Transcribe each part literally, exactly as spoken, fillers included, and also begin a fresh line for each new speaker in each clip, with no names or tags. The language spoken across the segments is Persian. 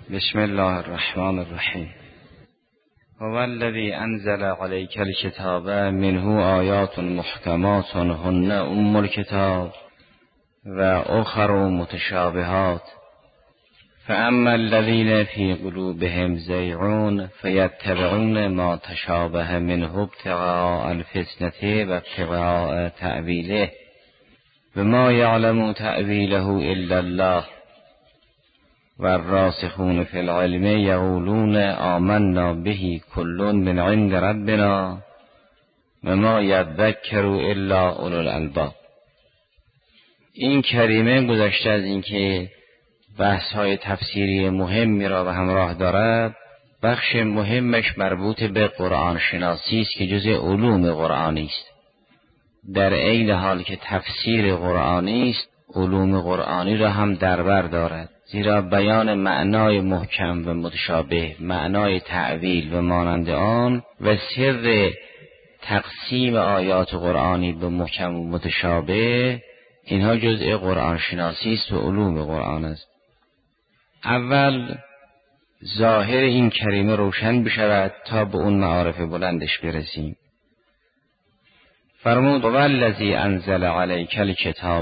بسم الله الرحمن الرحیم. هو الذی انزل علیک الکتاب منه آیات محکمات هن ام الکتاب و اخر متشابهات فاما الذین فی قلوبهم زیغ فیتبعون ما تشابه منه ابتغاء الفتنة و ابتغاء تأویله و ما یعلم تأویله الا الله و الراسخون فی العلم یقولون آمنا به کل من عند ربنا و ما یذکر الا اولو الالباب. این کریمه گذشته از اینکه بحث های تفسیری مهمی را به همراه دارد، بخش مهمش مربوط به قرآن شناسی است که جزء علوم قرآنی است. در عین حال که تفسیر قرآنی است، علوم قرآنی را هم در بر دارد، زیرا بیان معنای محکم و متشابه، معنای تأویل و مانند آن و سر تقسیم آیات قرآنی به محکم و متشابه، اینها جزء قرآن شناسی است و علوم قرآن است. اول ظاهر این کریمه روشن بشود تا به اون معارف بلندش برسیم. فرمود والذی انزل علیک الکتاب،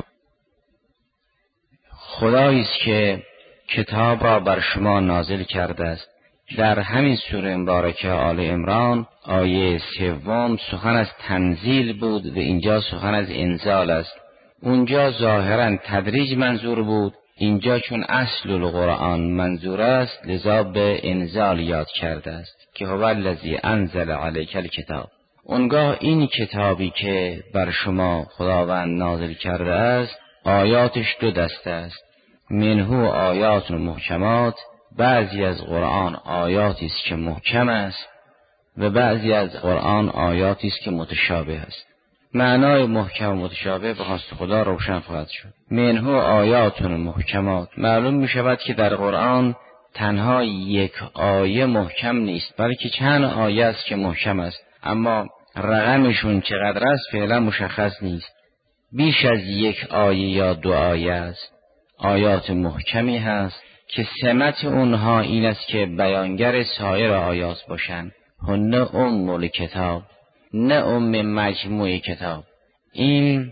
خدایی است که کتاب را بر شما نازل کرده است. در همین سوره مبارکه آل عمران آیه سوم سخن از تنزیل بود و اینجا سخن از انزال است. اونجا ظاهرا تدریج منظور بود، اینجا چون اصل القرآن منظور است لذا به انزال یاد کرده است که هو الذی انزل علیک الکتاب. اونگاه این کتابی که بر شما خداوند نازل کرده است آیاتش دو دسته است. منه آیات محکمات، بعضی از قرآن آیاتی است که محکم است و بعضی از قرآن آیاتی است که متشابه است. معنای محکم و متشابه به خواست خدا روشن خواهد شد. منه آیات محکمات، معلوم می شود که در قرآن تنها یک آیه محکم نیست، بلکه چند آیه است که محکم است، اما رقمشون چقدر است فعلا مشخص نیست. بیش از یک آیه یا دو آیه است. آیات محکمی هست که سمت اونها این است که بیانگر سایر آیات باشند. هن ام الکتاب، نه ام مجموع کتاب. این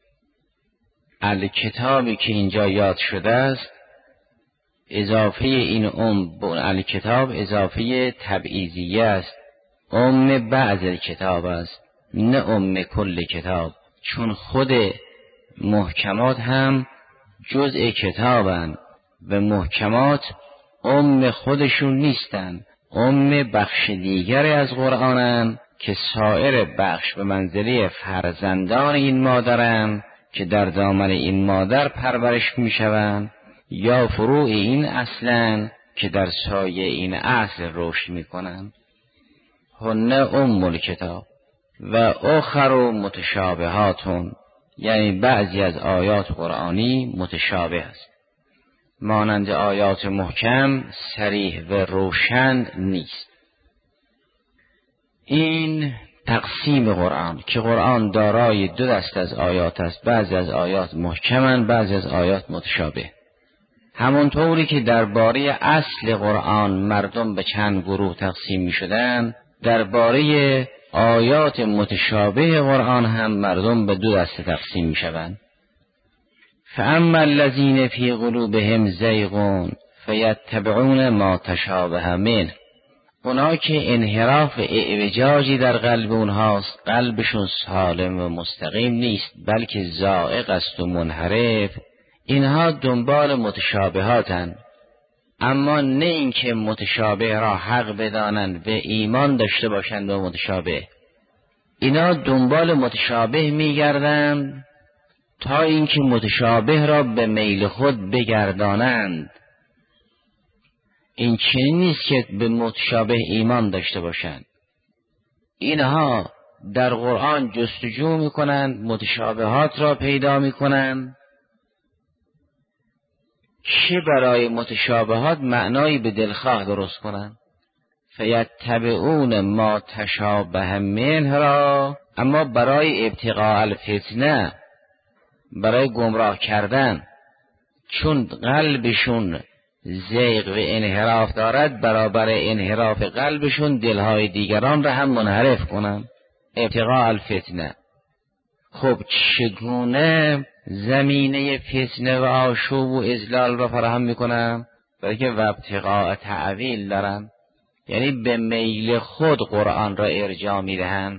الکتابی که اینجا یاد شده است، اضافه این ام به الکتاب اضافه تبعیضیه است. ام بعض کتاب است، نه ام کل کتاب، چون خود محکمات هم جزء کتابند و محکمات ام خودشون نیستند، ام بخش دیگری از قرآنند که سایر بخش به منزله فرزندان این مادرند که در دامن این مادر پرورش میشوند، یا فروع این اصلند که در سایه این اصل رشد میکنند. هن ام الکتاب و اخر متشابهاتون، یعنی بعضی از آیات قرآنی متشابه است، مانند آیات محکم صریح و روشن نیست. این تقسیم قرآن که قرآن دارای دو دسته از آیات است، بعضی از آیات محکمند، بعضی از آیات متشابه. همونطوری که درباره اصل قرآن مردم به چند گروه تقسیم می شدند، درباره آیات متشابه قرآن هم مردم به دو دسته تقسیم می شوند. فاما الذین فی قلوبهم زیغ فیتبعون ما تشابه منه، اونا که انحراف اعوجاجی در قلب اونهاست، قلبشون سالم و مستقیم نیست بلکه زائغ است و منحرف، اینها دنبال متشابهاتند، اما نه اینکه متشابه را حق بدانند و ایمان داشته باشند و متشابه. اینا دنبال متشابه میگردند تا اینکه متشابه را به میل خود بگردانند. این چنین نیست که به متشابه ایمان داشته باشند. اینها در قرآن جستجو میکنند، متشابهات را پیدا میکنند چه برای متشابهات معنایی به دلخواه درست کنند. فیتبعون ما تشابه منه را، اما برای ابتغاء الفتنه، برای گمراه کردن، چون قلبشون زیغ و انحراف دارد، برابر انحراف قلبشون دلهای دیگران را هم منحرف کنن. ابتغاء الفتنه. خب چگونه زمینه فتنه و آشوب و اذلال را فراهم میکنن؟ برای که و ابتغاء تعویل دارن، یعنی به میل خود قرآن را ارجاع میدهن.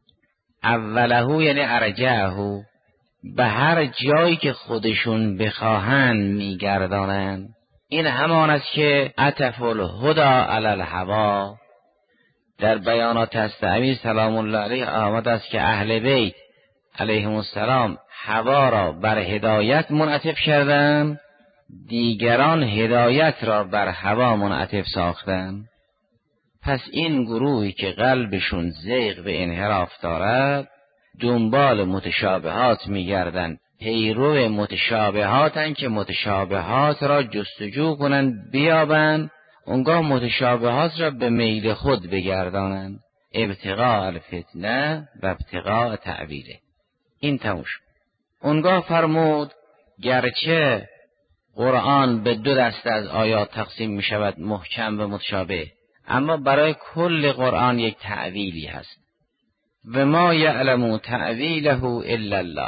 اولهو یعنی ارجعهو، به هر جایی که خودشون بخواهند میگردانند. این همان است که عطف الهدى علی الهوی در بیانات تستعوی سلام الله علیه آمد است که اهل بیت علیهم السلام هوا را بر هدایت منعطف کردند، دیگران هدایت را بر هوا منعطف ساختند. پس این گروهی که قلبشون زیغ و انحراف دارد دنبال متشابهات میگردند، پیرو متشابهاتن که متشابهات را جستجو کنند بیابند، اونگاه متشابهات را به میل خود بگردانند. ابتغاء الفتنه و ابتغاء تعویله. این تموش. اونگاه فرمود گرچه قرآن به دو دسته از آیات تقسیم می شود، محکم و متشابه، اما برای کل قرآن یک تعویلی هست. و ما یعلم تعویله الا الله.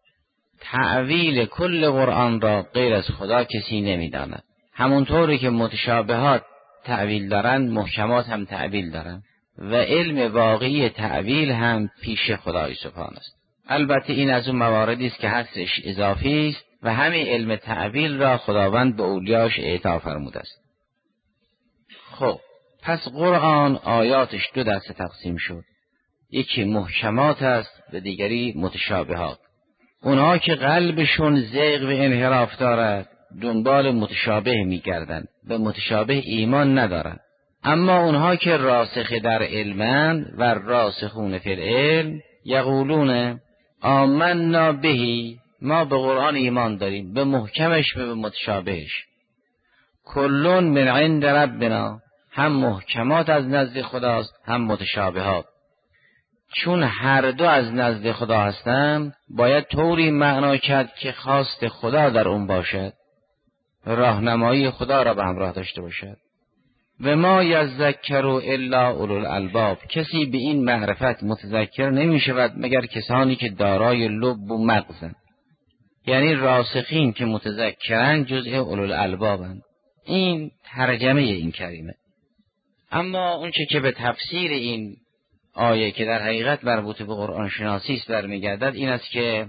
تعویل کل قرآن را غیر از خدا کسی نمی داند. همونطوری که متشابهات تعویل دارند، محکمات هم تعویل دارند و علم واقعی تعویل هم پیش خدای سبحانه است. البته این از اون مواردی است که هستش اضافی است و همین علم تعویل را خداوند به اولیاش اعطا فرموده است. خب پس قرآن آیاتش دو دسته تقسیم شد، یکی محکمات است و دیگری متشابهات. اونها که قلبشون زیغ و انحراف دارد دنبال متشابه میگردند، به متشابه ایمان ندارند. اما اونها که راسخ در علمند و راسخون فی العلم یقولون آمنا بهی، ما به قرآن ایمان داریم، به محکمش و به متشابهش. کلون من عند ربنا، هم محکمات از نزد خداست هم متشابهات. چون هر دو از نزد خدا هستند باید طوری معنا کرد که خواست خدا در اون باشد، راهنمایی خدا را به همراه داشته باشد. و ما یذکر الا اولو الالباب، کسی به این معرفت متذکر نمی شود مگر کسانی که دارای لب و مغزند، یعنی راسخین که متذکرن جزء اولو الالبابند. این ترجمه این کریمه. اما اون چه که به تفسیر این آیه که در حقیقت مربوط به قرآن شناسی است برمیگردد این است که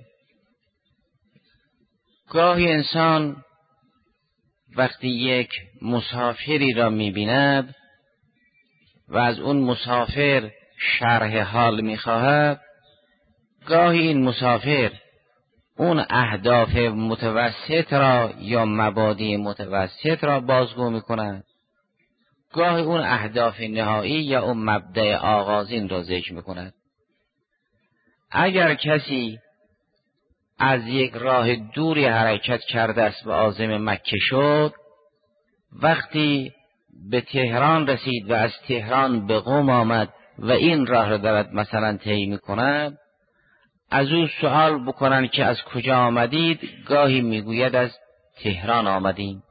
گاهی انسان وقتی یک مسافری را می‌بیند و از اون مسافر شرح حال می‌خواهد، گاهی این مسافر اون اهداف متوسط را یا مبادی متوسط را بازگو می‌کند، گاهی اون اهداف نهایی یا اون مبدأ آغازین را ذکر می‌کند. اگر کسی از یک راه دوری حرکت کرده است و عازم مکه شد، وقتی به تهران رسید و از تهران به قم آمد و این راه را دارد مثلا طی می‌کند، از او سوال بکنند که از کجا آمدید، گاهی میگوید از تهران آمدیم.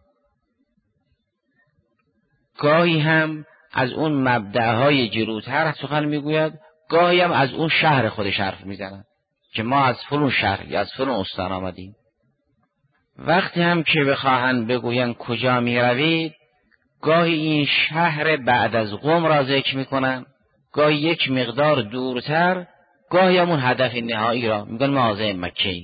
گاهی هم از اون مبدأهای جلوتر سخن میگوید، گاهی هم از اون شهر خودش حرف میزند که ما از فلان شهر یا از فلان استان آمدیم. وقتی هم که بخواهند بگویند کجا می روید، گاهی این شهر بعد از قم را ذکر میکنن، گاهی یک مقدار دورتر، گاهی همون هدف نهایی را میگن ما عازم مکه ایم.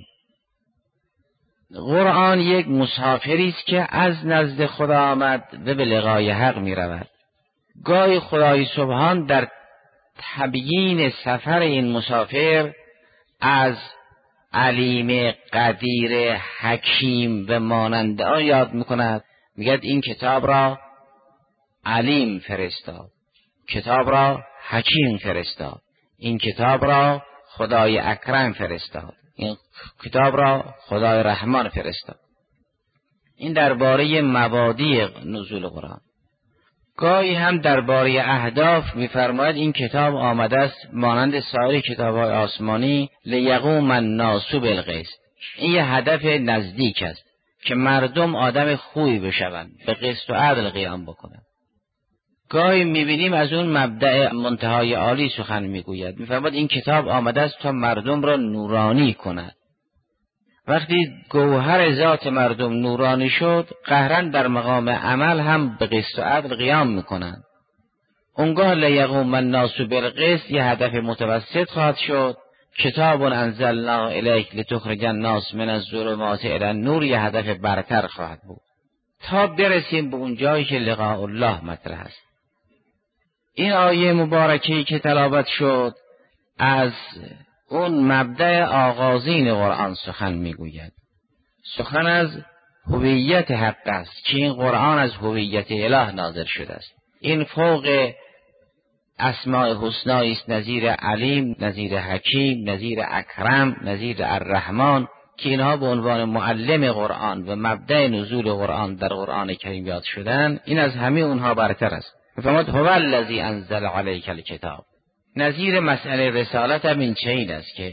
قرآن یک مسافری است که از نزد خدا آمد و به لقای حق می رود. گاهی خدای سبحان در تبیین سفر این مسافر از علیم قدیر حکیم و مانند آن یاد میکند، میگد این کتاب را علیم فرستاد، کتاب را حکیم فرستاد، این کتاب را خدای اکرم فرستاد، این کتاب را خدای رحمان فرستاد. این درباره مبادی نزول قرآن. گاهی هم درباره اهداف می‌فرماید این کتاب آمده است مانند سایر کتاب‌های آسمانی لیقوم الناس بالقسط. این یه هدف نزدیک است
که مردم آدم خوبی بشوند، به قسط و عدل قیام بکنند. گاهی میبینیم از اون مبدأ منتهای عالی سخن میگوید، میفرماید این کتاب آمده است تا مردم را نورانی کند. وقتی گوهر ذات مردم نورانی شد، قهرا در مقام عمل هم به قسط و عدل قیام میکنند. اونگاه لیقوم الناس بالقسط یه هدف متوسط خواهد شد. کتاب انزلنا الیک لتخرج الناس من الظلمات الی النور یه هدف برتر خواهد بود، تا برسیم به اون جایی که لقاء الله مطرح است. این آیه مبارکه‌ای که تلاوت شد از اون مبدأ آغازین قرآن سخن میگوید. سخن از هویت حق است که این قرآن از هویت اله نازل شده است. این فوق اسماء حسنایی است، نظیر علیم، نظیر حکیم، نظیر اکرم، نظیر الرحمن، که اینها به عنوان معلم قرآن و مبدأ نزول قرآن در قرآن کریم یاد شدن. این از همه اونها برتر است. فرمود هو الذی انزل علیک الکتاب. نظیر مسئله رسالت هم این چنین است که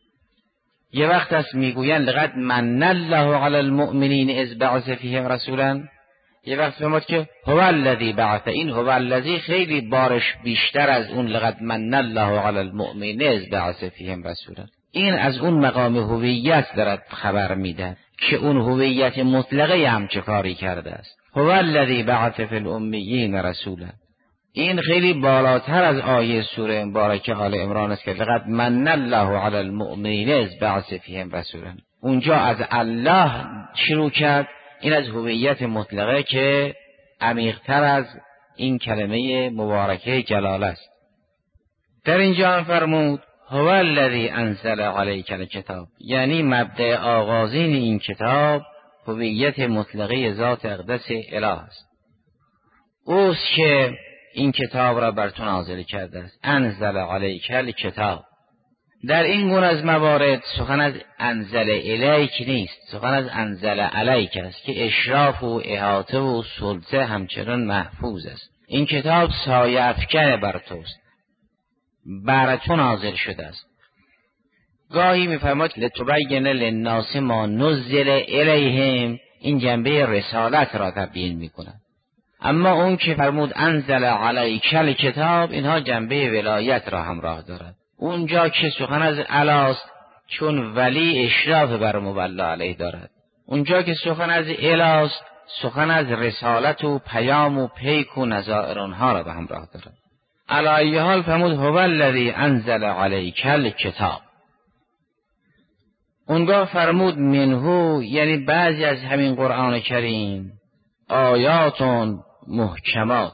یه وقت است میگویند لقد من الله علی المؤمنین اذ بعث فیهم رسولا، یه وقت فرمود که هو الذی بعث. این هو الذی خیلی بارش بیشتر از اون لقد من الله علی المؤمنین اذ بعث فیهم رسولا. این از اون مقام هویت دارد خبر میده که اون هویت مطلقه هم چه کاری کرده است. هو الذی بعث فی الامیین رسولا. این خیلی بالاتر از آیه سوره مبارکه آل عمران است که لقد من الله علی المؤمنین اذ بعث فیهم رسولا. اونجا از الله شروع کرد. این از هویت مطلقه که عمیق‌تر از این کلمه مبارکه جلال است. در اینجا فرمود هو الذی انزل علیک الکتاب، یعنی مبدأ آغازین این کتاب هویت مطلقه ذات اقدس اله است. اوست که این کتاب را بر تو نازل کرده است. انزل علیک الکتاب. در این گونه از موارد سخن از انزل الیک نیست، سخن از انزل علیک است که اشراف و احاطه و سلطه همچنان محفوظ است. این کتاب سایه افکن بر توست، بر تو نازل شده است. گاهی میفرماد لتبین للناس ما نزل الیهم، این جنبه رسالت را تبیین میکند. اما اون که فرمود انزل علیک الکتاب، اینها جنبه ولایت را همراه دارد. اونجا که سخن از الاست چون ولی اشراف بر مولا علیه دارد. اونجا که سخن از الاست سخن از رسالت و پیام و پیک و نظائر آنها را به همراه دارد. علی ای حال فرمود هو الذی انزل علیک الکتاب. اونجا فرمود منهو، یعنی بعضی از همین قرآن کریم آیاتون محکمات.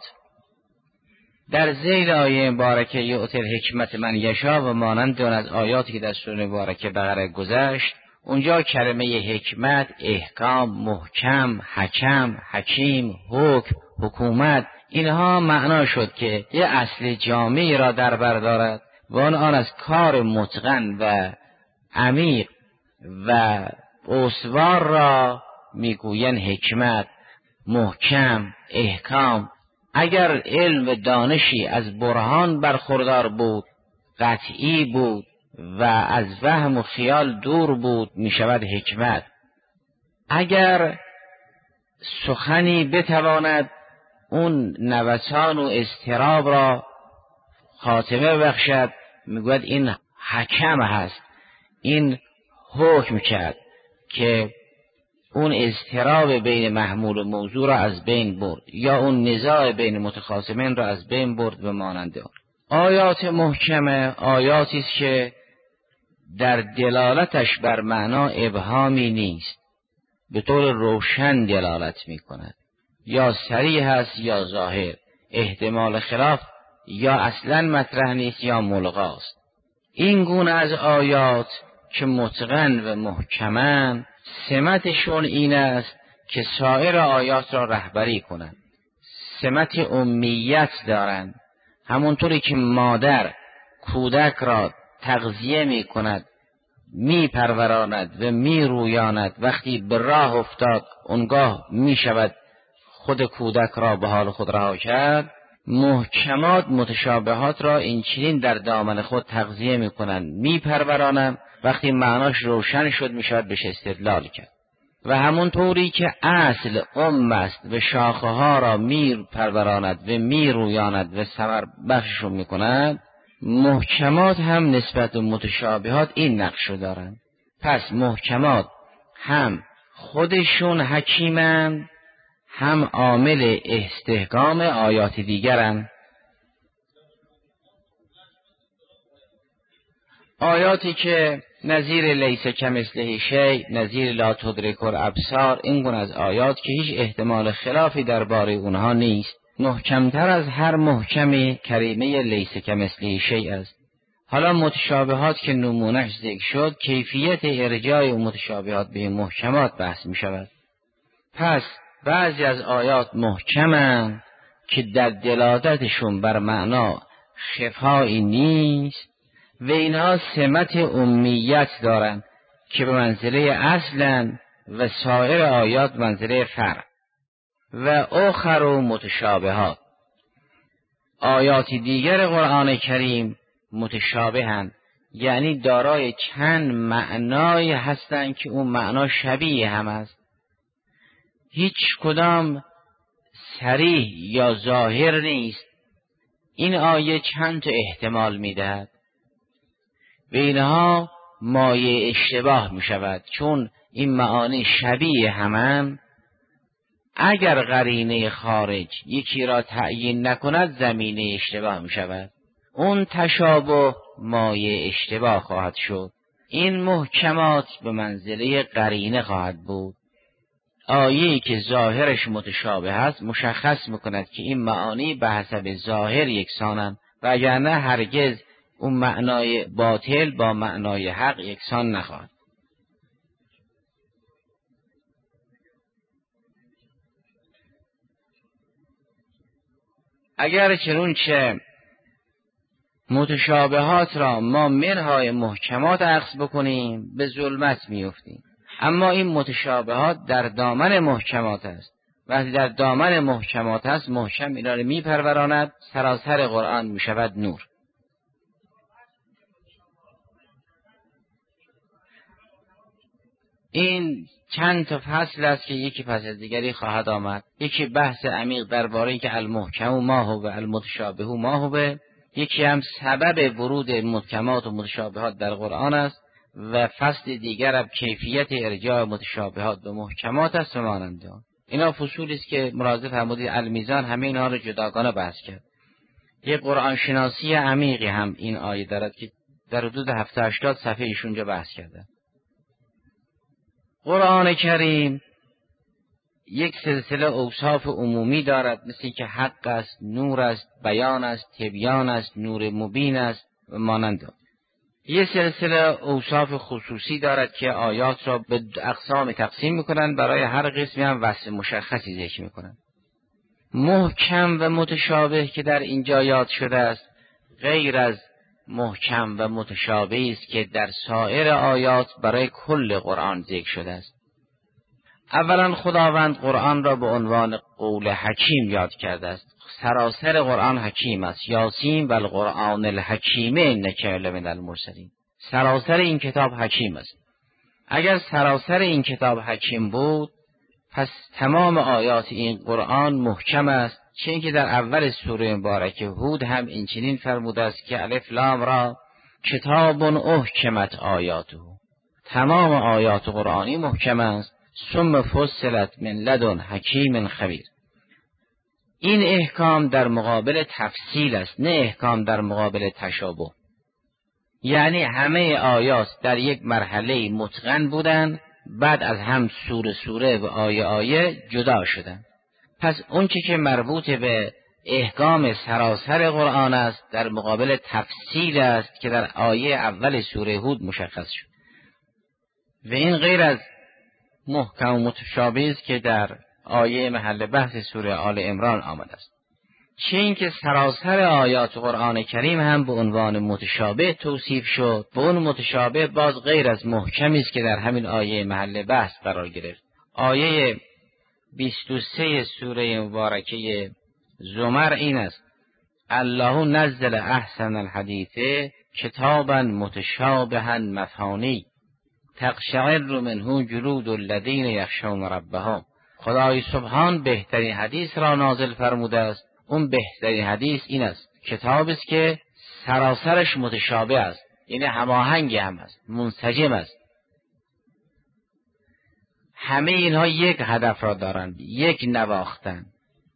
در ذیل آیه مبارکه یؤتی الحکمت من یشاء و مانند اون از آیاتی که در سوره مبارکه بقره گذشت، اونجا کلمه حکمت، احکام، محکم، حکم، حکیم، حکم، حکومت، اینها معنا شد که یه اصل جامعی را در بر دارد و آن آن از کار متقن و عمیق و استوار را میگوین حکمت، محکم، احکام. اگر علم و دانشی از برهان برخوردار بود، قطعی بود و از وهم و خیال دور بود، می شود حکمت. اگر سخنی بتواند اون نوسان و اضطراب را خاتمه بخشد، میگوید این حکم هست، این حکم کرد که اون اضطراب بین محمول و موضوع را از بین برد، یا اون نزاع بین متخاصمین را از بین برد به مانند آن. آیات محکمه آیاتی است که در دلالتش بر معنا ابهامی نیست، به طور روشن دلالت می کند، یا صریح است یا ظاهر، احتمال خلاف یا اصلا مطرح نیست یا ملغاست. این گونه از آیات که متقن و محکمن، سمتشون این است که سایر آیات را رهبری کنند. سمت امیت دارند، همونطوری که مادر کودک را تغذیه می کند، می پروراند و می رویاند، وقتی به راه افتاد اونگاه می شود خود کودک را به حال خود رها کرد. محکمات متشابهات را این چنین در دامن خود تغذیه می کنند، می پرورانند، وقتی معناش روشن شد می شود بهش استدلال کرد. و همون طوری که اصل ام است و شاخه ها را میر پروراند و میر رویاند و ثمر بخششون میکند، محکمات هم نسبت به متشابهات این نقش دارند. پس محکمات هم خودشون حکیمند، هم عامل استحکام آیات دیگرند. آیاتی که نظیر لیس کمثله شیء، نظیر لا تدرک الابصار، این گونه از آیات که هیچ احتمال خلافی درباره اونها نیست، محکمتر از هر محکم کریمه لیس کمثله شیء است. حالا متشابهات که نمونهش ذکر شد، کیفیت ارجاع متشابهات به محکمات بحث می شود. پس بعضی از آیات محکمند که در دلالتشون بر معنا خفایی نیست و اینها سمت امیت دارند که به منزله اصلن و سایر آیات منزله فرع. و آخر و متشابهات، آیات دیگر قرآن کریم متشابهند، یعنی دارای چند معنای هستند که اون معنا شبیه هم است، هیچ کدام صریح یا ظاهر نیست. این آیه چند تا احتمال میدهد و اینها مایه اشتباه می شود، چون این معانی شبیه همن. اگر قرینه خارج یکی را تعیین نکند زمینه اشتباه می شود، اون تشابه مایه اشتباه خواهد شد. این محکمات به منزله قرینه خواهد بود. آیه‌ای که ظاهرش متشابه است مشخص میکند که این معانی به حسب ظاهر یکسانند، وگرنه هرگز اون معنای باطل با معنای حق یکسان نخواهد. اگر چنانچه متشابهات را ما منهای محکمات اخذ بکنیم به ظلمت میافتیم، اما این متشابهات در دامن محکمات است. وقتی در دامن محکمات است، محکم اینا را میپروراند، سراسر قرآن میشود نور. این چند تا فصل است که یکی پس از دیگری خواهد آمد. یکی بحث عمیق درباره که المحکم ما هو المتشابه ما هو، یکی هم سبب ورود محکمات و متشابهات در قرآن است و فصل دیگر هم کیفیت ارجاع متشابهات به محکمات است و مانند آن. اینا فصولی است که ملاحظه فرمودید المیزان همه اینها رو جداگانه بحث کرد. یک قرآن شناسی عمیقی هم این آیه دارد که در حدود هفتاد هشتاد صفحه ایشونجا بحث کرده. قرآن کریم یک سلسله اوصاف عمومی دارد، مثل که حق است، نور است، بیان است، تبیان است، نور مبین است و مانند. یک سلسله اوصاف خصوصی دارد که آیات را به اقسام تقسیم میکنند، برای هر قسمی هم وصف مشخصی ذکر میکنند. محکم و متشابه که در اینجا یاد شده است غیر از محکم و متشابه است که در سایر آیات برای کل قرآن ذکر شده است. اولا خداوند قرآن را به عنوان قول حکیم یاد کرده است. سراسر قرآن حکیم است. یاسین و القرآن الحکیم انک لمن المرسلین. سراسر این کتاب حکیم است. اگر سراسر این کتاب حکیم بود، پس تمام آیات این قرآن محکم است، چون که در اول سوره مبارکه هود هم این چنین فرموده است که الف لام را کتاب احکمت آیاته. تمام آیات قرآنی محکم است. ثم فصلت من لدن حکیم خبیر. این احکام در مقابل تفصیل است، نه احکام در مقابل تشابه. یعنی همه آیات در یک مرحله متقن بودند، بعد از هم سوره سوره و آیه آیه جدا شدند. پس اون چی که مربوط به احکام سراسر قرآن است در مقابل تفصیل است که در آیه اول سوره هود مشخص شد. و این غیر از محکم و متشابه است که در آیه محل بحث سوره آل عمران آمده است. چه این که سراسر آیات قرآن کریم هم به عنوان متشابه توصیف شد، و اون متشابه باز غیر از محکمی است که در همین آیه محل بحث قرار گرفت. آیه بیست و سه سوره مبارکه زمر این است: الله نزل احسن الحدیث کتابا متشابها مثانی. تقشعر منه جلود الذین یخشون ربهم. خدای سبحان بهترین حدیث را نازل فرموده است. اون بهترین حدیث این است: کتابی است که سراسرش متشابه است، یعنی هماهنگ هم است، منسجم است. همه اینها یک هدف را دارند، یک نواختن،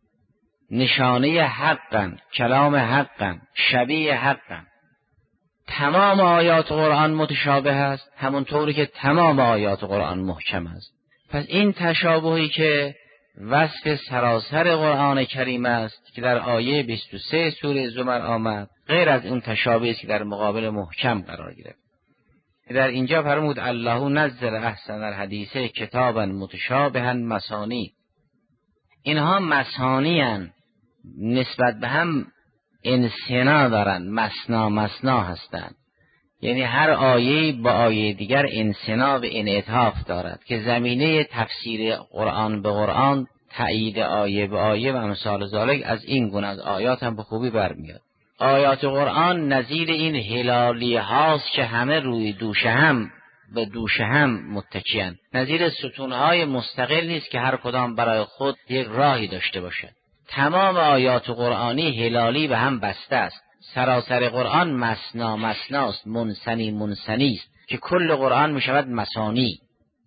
نشانه حقن، کلام حقن، شبیه حقن. تمام آیات قرآن متشابه است، همونطوری که تمام آیات قرآن محکم است. پس این تشابهی که وصف سراسر قرآن کریم است که در آیه بیست و سه سوره زمر آمد، غیر از اون تشابهی است که در مقابل محکم قرار گرفت. در اینجا فرمود الله نزل احسن الحدیث کتابا متشابها مثانی. اینها مثانی هستند، نسبت به هم انسنا دارند، مثنا مثنا هستند، یعنی هر آیه با آیه دیگر انسنا به انعطاف دارد که زمینه تفسیر قرآن به قرآن، تأیید آیه به آیه و امثال ذالک از این گونه از آیات هم به خوبی برمیاد. آیات قرآن نظیر این هلالی هاست که همه روی دوشه هم به دوشه هم متکیان، نظیر ستونهای مستقل نیست که هر کدام برای خود یک راهی داشته باشد. تمام آیات قرآنی هلالی به هم بسته است. سراسر قرآن مثنا مثناست، منسنی منسنی است که کل قرآن می شود مثانی.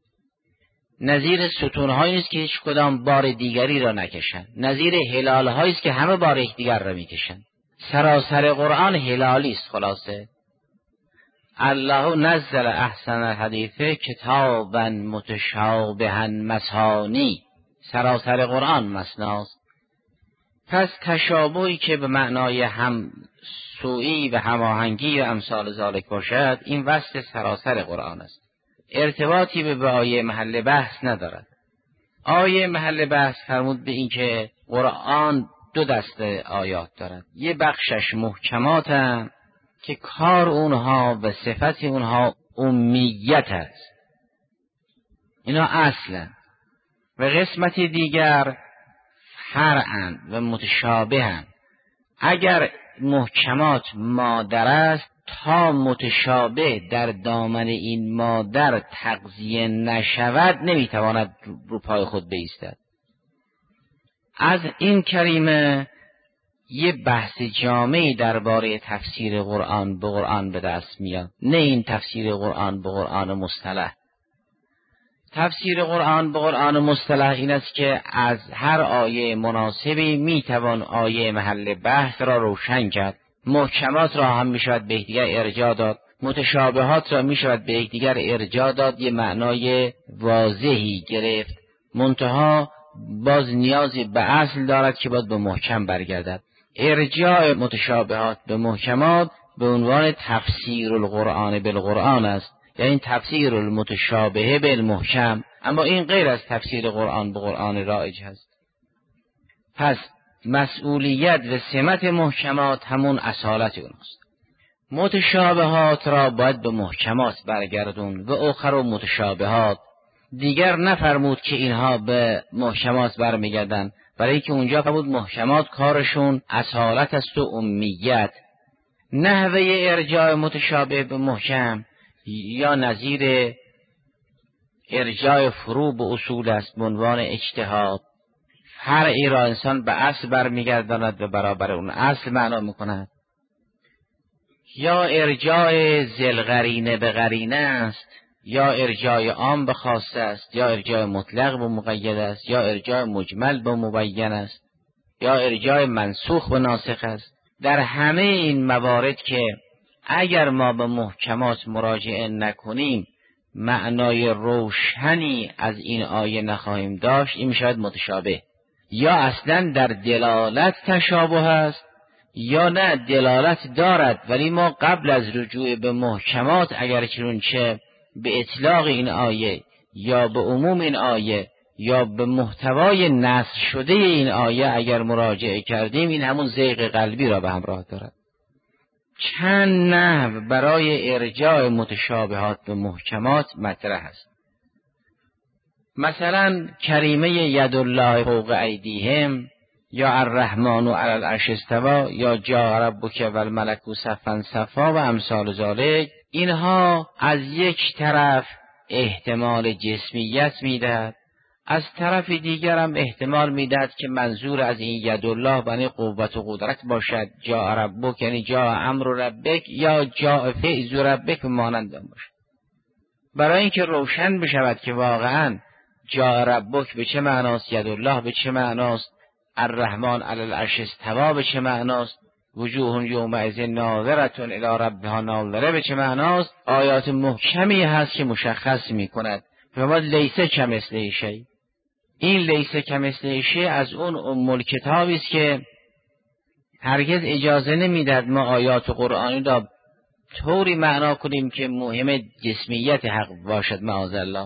نظیر ستونهایی نیست که هیچ کدام بار دیگری را نکشند، نظیر هلالهایی است که همه بار یکدیگر را میکشند. سراسر قرآن هلالی است. خلاصه الله نزل احسن الحدیث کتابا متشابها مثانی، سراسر قرآن مثناست. پس تشابهی که به معنای هم سوئی و هماهنگی و امثال ذالک باشد، این وصف سراسر قرآن است، ارتباطی به آیه محل بحث ندارد. آیه محل بحث فرمود به این که قرآن دو دسته آیات دارد، یه بخشش محکمات هم که کار اونها و صفت اونها امیت است، اینا اصلا، و قسمتی دیگر فرعن و متشابهن. اگر محکمات مادر است، تا متشابه در دامن این مادر تغذیه نشود نمیتواند رو پای خود بایستد. از این کریمه یه بحث جامعی درباره تفسیر قرآن به قرآن به دست میاد، نه این تفسیر قرآن به قرآن مصطلح. تفسیر قرآن به قرآن مصطلح این است که از هر آیه مناسبی میتوان آیه محل بحث را روشن کرد، محکمات را هم میشود به یکدیگر ارجاع داد، متشابهات را میشود به یکدیگر ارجاع داد، یه معنای واضحی گرفت، منتها باز نیازی به اصل دارد که باید به محکم برگردد. ارجاع متشابهات به محکمات به عنوان تفسیر القرآن بالقرآن است، یعنی تفسیر المتشابه بالمحکم، اما این غیر از تفسیر قرآن به قرآن رایج هست. پس مسئولیت و سمت محکمات همون اصالت اونست. متشابهات را باید به محکمات برگردون و اخر و متشابهات دیگر نفرمود که اینها به محکمات برمیگردن، برای که اونجا فرمود محکمات کارشون اصالت است و امیت. نحوه ارجاع متشابه به محکم یا نظیر ارجاع فروع به اصول است به عنوان اجتهاد، فرعی را انسان به اصل برمیگرداند و برابر اون اصل معنا میکند، یا ارجاع ذل قرینه به قرینه است، یا ارجاع عام به خاصه است، یا ارجاع مطلق به مقید است، یا ارجاع مجمل به مبین است، یا ارجاع منسوخ به ناسخ است. در همه این موارد که اگر ما به محکمات مراجعه نکنیم معنای روشنی از این آیه نخواهیم داشت، این میشود متشابه. یا اصلا در دلالت تشابه است، یا نه دلالت دارد ولی ما قبل از رجوع به محکمات اگر چنانچه به اطلاق این آیه یا به عموم این آیه یا به محتوای نص شده این آیه اگر مراجعه کردیم، این همون زیغ قلبی را به همراه دارد. چند نحو برای ارجاع متشابهات به محکمات مطرح است. مثلا کریمه ید الله فوق ایدیهم، یا الرحمن علی العرش استوی، یا جاء ربک والملک صفا صفا و امثال ذالک، اینها از یک طرف احتمال جسمیت میدهد، از طرف دیگر هم احتمال میدهد که منظور از این یدالله برای قوت و قدرت باشد، جاء ربک یعنی جاء امر ربک یا جاء فعل ربک مانند آن باشد. برای اینکه روشن بشود که واقعا جاء ربک به چه معناست، یدالله به چه معناست، الرحمن علی العرش استوی به چه معناست، وجوه یومئذ ناظرة الی ربها ناظره به چه معناست، آیات محکمی هست که مشخص میکند. فرمود لیس کمثله شیء. این لیس کمثله شیء از اون ام الکتابی است که هرگز اجازه نمیداد ما آیات قرآنی را طوری معنا کنیم که مهم جسمیت حق باشد، معاذالله،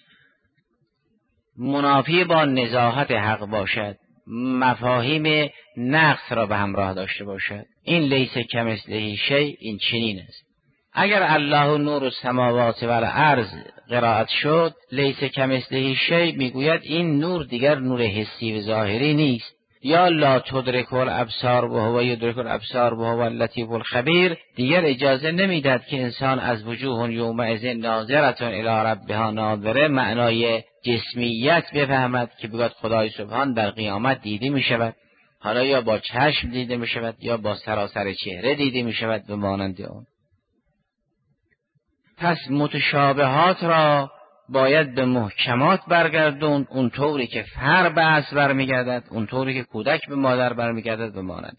منافی با نزاهت حق باشد، مفاهیم نقص را به همراه داشته باشد. این لیس کمثله شیء این چنین است. اگر الله نور السماوات و الارض قرائت شد، لیس کمثله شیء میگوید این نور دیگر نور حسی و ظاهری نیست. یا لا تدرک الابصار و هو یدرک الابصار و هو اللطیف الخبیر، دیگر اجازه نمیداد که انسان از وجوه یومئذ ناظرة الی ربها ناظره معنای جسمیت بفهمد که بگوید خدای سبحان در قیامت دیده می شود، حالا یا با چشم دیده می شود یا با سراسر چهره دیده می شود به مانند آن. پس متشابهات را باید به محکمات برگردون، اون طوری که فر به اصل برمیگردد، اون طوری که کودک به مادر برمیگردد به مانند.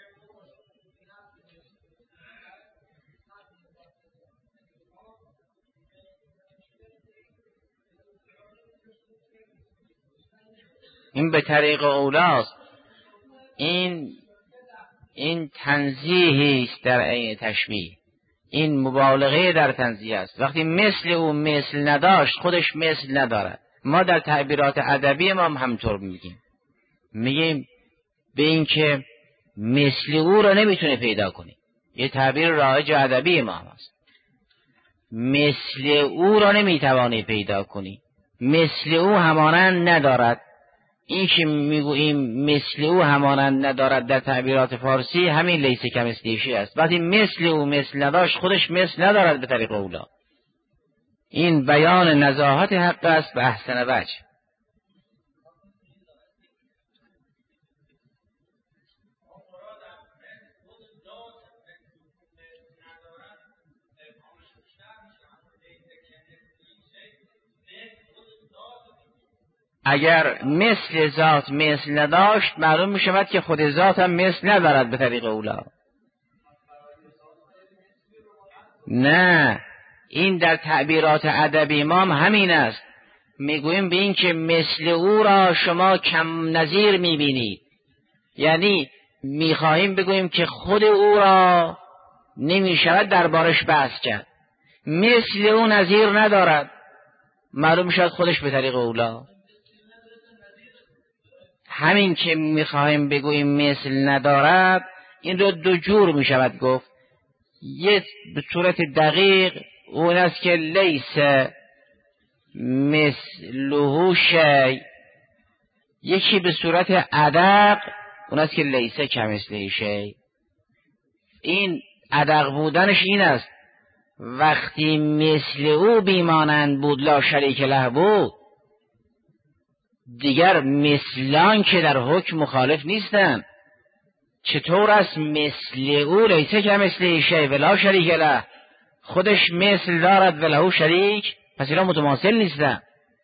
این به طریق اولاست. این این تنزیهی است در عین تشبیه، این مبالغه در تنزیه است. وقتی مثل او مثل نداشت خودش مثل ندارد. ما در تعبیرات ادبی ما هم همطور میگیم، میگیم به این که مثل او را نمیتونه پیدا کنی. یه تعبیر رایج ادبی ما هم هست، مثل او را نمیتوانی پیدا کنی، مثل او همانند ندارد. این که میگوییم مثل او همانند ندارد در تعبیرات فارسی همین لیس کمثله شیء است. وقتی مثل او مثل نداشت خودش مثل ندارد به طریق اولا. این بیان نزاهت حق است به احسن وجه. اگر مثل ذات مثل نداشت معلوم می شود که خود ذات هم مثل ندارد به طریق اولا. نه، این در تعبیرات ادبی ما هم همین است. میگوییم به این که مثل او را شما کم نظیر میبینید، یعنی میخواهیم بگوییم که خود او را نمیشود دربارش بحث کرد، مثل او نظیر ندارد، معلوم شد خودش به طریق اولا. همین که میخواهیم بگوییم مثل ندارد این رو دو جور میشود گفت. یک به صورت دقیق اون است که لیس مثله شیء، یکی به صورت ادق اون است که لیس کمثله شیء. این ادق بودنش این است وقتی مثل او بیمانند بود لا شریک له بود، دیگر مثلان که در حکم مخالف نیستن. چطور است مثل او لیس کمثله شیء ولا شریک له، خودش مثل دارد وله شریک، پس اینا متماثل نیستن.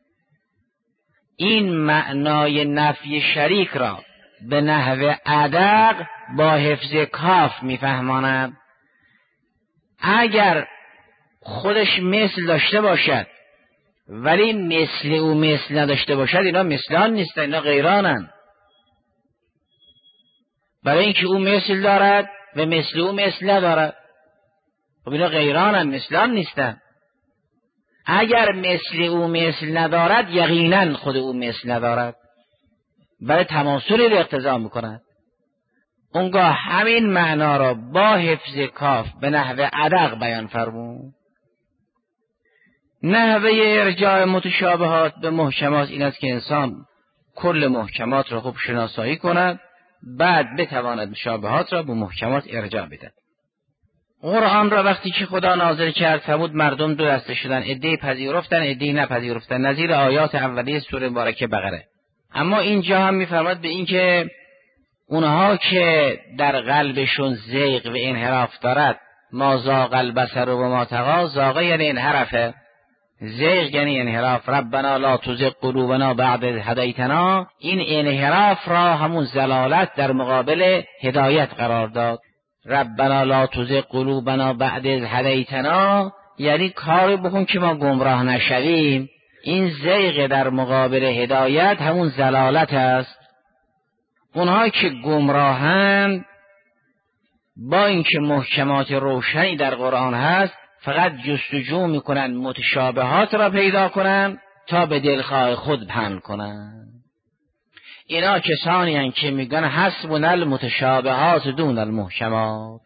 این معنای نفی شریک را به نحو ادق با حفظ کاف میفهماند. اگر خودش مثل داشته باشد ولی مثل او مثل نداشته باشد اینا مثلان نیستن، اینا غیرانن. برای اینکه او مثل دارد و مثل او مثل ندارد، خب اینا غیرانن، مثلان نیستن. اگر مثل او مثل ندارد یقینا خود او مثل ندارد، برای تماثلی را اقتضا میکند. اونگاه همین معنا را با حفظ کاف به نحو ادق بیان فرمود. نحوه ارجاع متشابهات به محکمات این است که انسان کل محکمات را خوب شناسایی کند، بعد بتواند مشابهات را به محکمات ارجاع بدهد. قرآن را وقتی که خدا نازل کرد فرمود مردم دو دسته شدن، عده‌ای پذیرفتن، عده‌ای نپذیرفتن، نظیر آیات اولیه سوره مبارکه بقره. اما اینجا هم میفرماد به این که اونها که در قلبشون زیغ و انحراف دارد، ما زاغ البصر و ما طغی، زاغ یعنی انحرافه، زیغ یعنی انحراف. ربنا لا تزغ قلوبنا بعد اذ هدیتنا، این انحراف را همون ضلالت در مقابل هدایت قرار داد. ربنا لا تزغ قلوبنا بعد اذ هدیتنا یعنی کاری بکن که ما گمراه نشویم. این زیغ در مقابل هدایت همون ضلالت است. اونها که گمراهند با اینکه محکمات روشنی در قرآن هست فقط جستجو میکنن متشابهات را پیدا کنن تا به دلخواه خود پهن کنن. اینا کسانی هستند که میگن حسبنا المتشابهات دون المحکمات.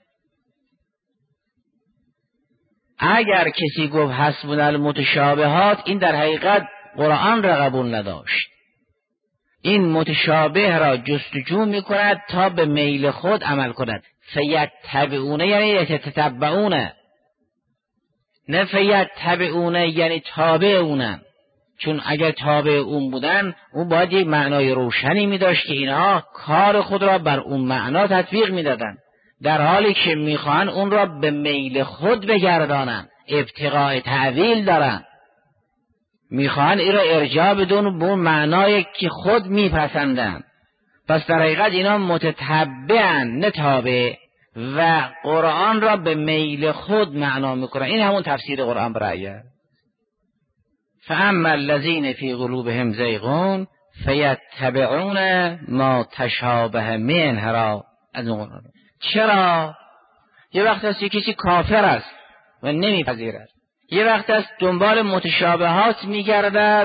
اگر کسی گفت حسبنا المتشابهات، این در حقیقت قرآن را قبول نداشت. این متشابه را جستجو میکند تا به میل خود عمل کند. فیتبعونه یعنی یتتبعونه، نه فیتبعونه یعنی تابعونه. چون اگر تابع اون بودن اون باید یک معنای روشنی میداشت که اینها کار خود را بر اون معنا تطبیق میدادن، در حالی که میخوان اون را به میل خود بگردانن، ابتغاء تعویل دارن، میخوان این را ارجاع بدون به اون معنایی که خود میپسندن. پس در حقیقت اینا متتبعن نه تابع و قرآن را به میل خود معنا میکنن. این همون تفسیر قرآن برایه. فاما الذین فی قلوبهم زیغ فیتبعون ما تشابه منه. از اون قرآن چرا؟ یه وقت هست کسی کافر است و نمیپذیرد، یه وقت است دنبال متشابهات میگردد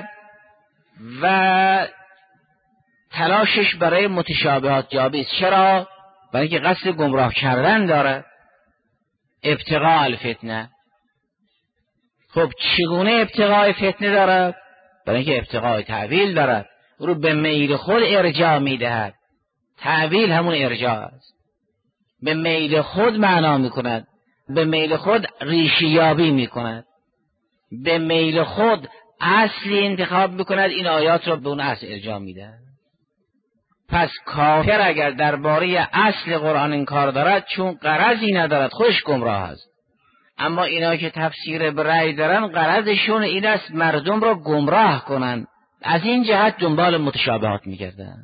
و تلاشش برای متشابهات جابی است. چرا؟ برای اینکه قصد گمراه کردن داره، ابتغاء الفتنه. خب چگونه ابتغاء فتنه دارد؟ برای اینکه ابتغاء تعویل دارد، او رو به میل خود ارجاع میدهد. تعویل همون ارجاع است، به میل خود معنا میکند، به میل خود ریشیابی میکند، به میل خود اصلی انتخاب میکند، این آیات را به اون اصل ارجاع میدهد. پس کافر اگر درباره اصل قرآن انکار دارد چون غرضی ندارد خودش گمراه است. اما اینا که تفسیر برای دارن غرضشون این است مردم را گمراه کنن، از این جهت دنبال متشابهات میگردن.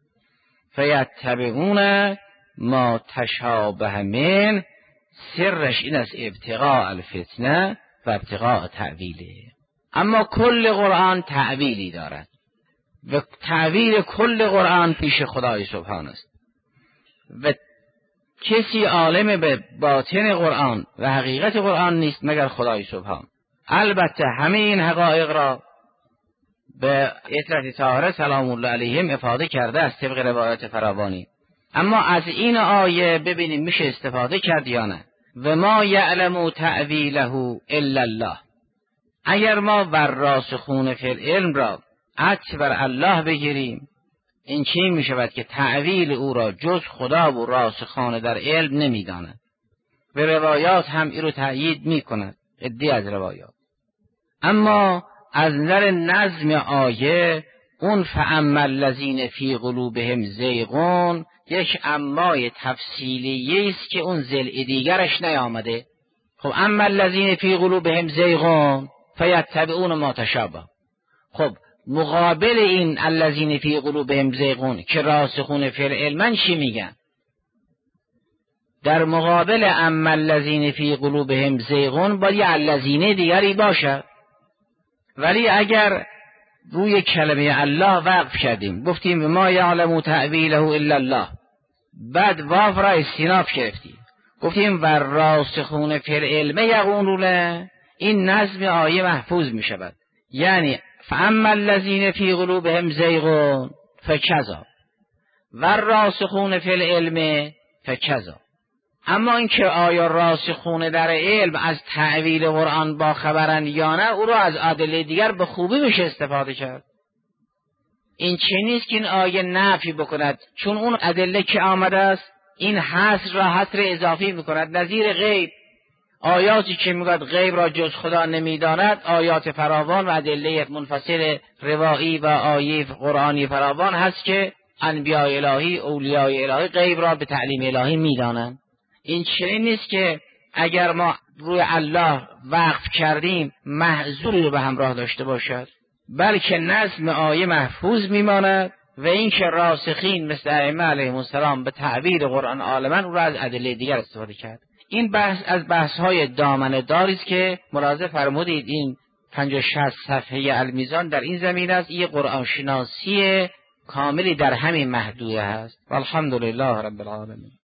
فیتبعون ما تشابه من، سرش این است ابتغاء الفتنه و ابتغاء تعویله. اما کل قرآن تعویلی دارد و تعویل کل قرآن پیش خدای سبحان است و کسی عالم به باطن قرآن و حقیقت قرآن نیست مگر خدای سبحان. البته همه این حقایق را به اطرت طاهره سلام الله علیهم افاده کرده از طبق روایات فراوانی. اما از این آیه ببینیم میشه استفاده کرد یا نه. و ما یعلم تعویله الا الله. اگر ما والراسخون فی العلم را عطف بر الله بگیریم، این چی می شود که تعویل او را جز خدا و راسخان در علم نمی داند. و روایات هم این رو تأیید می کند، عدی از روایات. اما از نظر نظم آیه اون فاما الذین فی قلوبهم زیغون یک امای تفصیلیه است که اون ضلع دیگرش نیامده. خب اما الذین فی قلوبهم زیغون فیتبعون ما تشابه. خب مقابل این الذین فی قلوبهم زیغون که راسخون فی العلم چی میگن؟ در مقابل اما الذین فی قلوبهم زیغون باید الذین دیگری باشه. ولی اگر روی کلمه الله وقف کردیم گفتیم ما یعلم تعویله الا الله، بعد واو را استیناف گرفتیم گفتیم و راسخون فی العلم یقولون، این نظم آیه محفوظ می شود. یعنی فاما الذین فی قلوبهم زیغون فکذا و راسخون فی العلم فکذا. اما اینکه آیا راسخون در علم از تعویل قرآن با خبرن یا نه، او را از ادله دیگر به خوبی میشه استفاده کرد. این چه نیست که این آیه نفی بکند، چون اون ادله که آمده است این حصر را حصر اضافی میکند. نظیر غیب آیاتی که میگوید غیب را جز خدا نمیداند آیات فراوان و ادله منفصل روایی و آیه قرآنی فراوان هست که انبیاء الهی، اولیاء الهی غیب را به تعلیم الهی میدانند. این چنین نیست که اگر ما روی الله وقف کردیم محظوری رو به همراه داشته باشد، بلکه نظم آیه محفوظ میماند و اینکه راسخین مثل ائمه علیهم السلام به تعبیر قرآن عالما او را از ادله دیگر استفاده کرد. این بحث از بحث‌های دامنه داری است که ملاحظه فرمودید این پنجاه شصت صفحه المیزان در این زمینه است. این قرآن شناسی کاملی در همین محدوده است. والحمدلله رب العالمین.